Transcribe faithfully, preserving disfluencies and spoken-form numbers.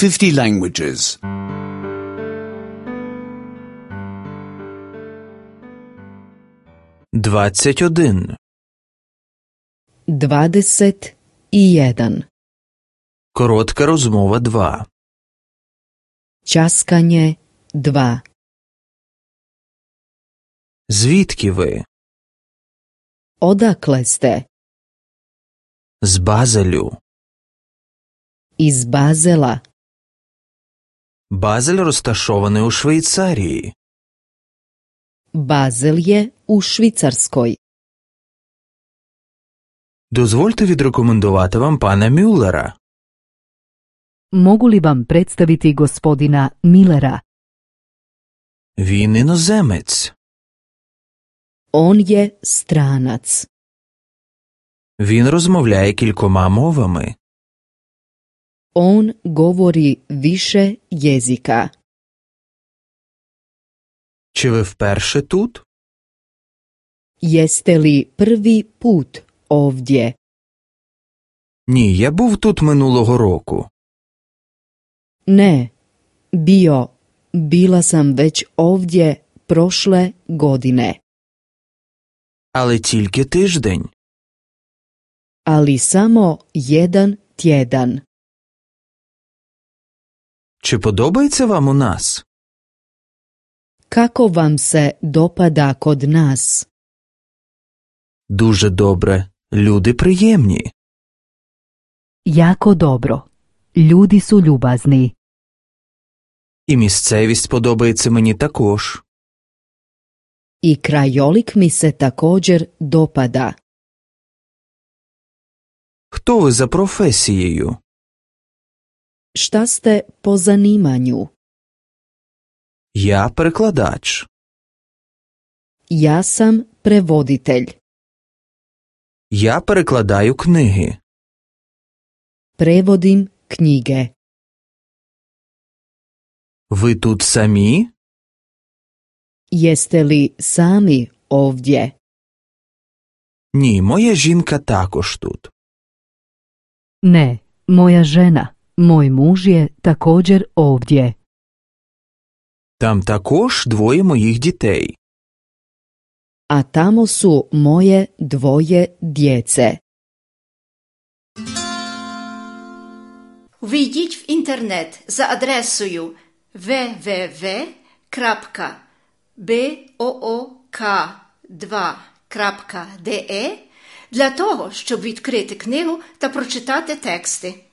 fifty languages. Двадцять один. Dvadeset i jedan. Коротка розмова два. Časkanje dva. Звідки ви? Odakle ste? З Базелю. Iz Bazela. Базель розташований у Швейцарії. Bazel je u Švicarskoj. Дозвольте відрекомендувати вам пана Мюллера. Mogu li vam predstaviti gospodina Millera? Він іноземець. On je stranac. Він розмовляє кількома мовами. On govori više jezika. Чи ви вперше тут? Jeste li prvi put ovdje? Ні, я був тут минулого року. Ne, bio, bila sam već ovdje prošle godine. Але тільки тиждень. Ali samo jedan tjedan. Чи подобається вам у нас? Kako vam se dopada kod nas? Дуже добре. Люди приємні. Jako dobro. Ljudi su ljubazni. І місцевість подобається мені також. I krajolik mi se također dopada. Хто ви за професією? Šta ste po zanimanju? Я перекладач. Ja sam prevoditelj. Я перекладаю книги. Prevodim knjige. Ви тут самі? Jeste li sami ovdje? Ні, моя жінка також тут. Ne, moja žena, moj muž je također ovdje. Там також двоє моїх дітей. A tamo su moje dvoje djece. Ввійдіть в інтернет за адресою double-u double-u double-u крапка book два крапка de для того, щоб відкрити книгу та прочитати тексти.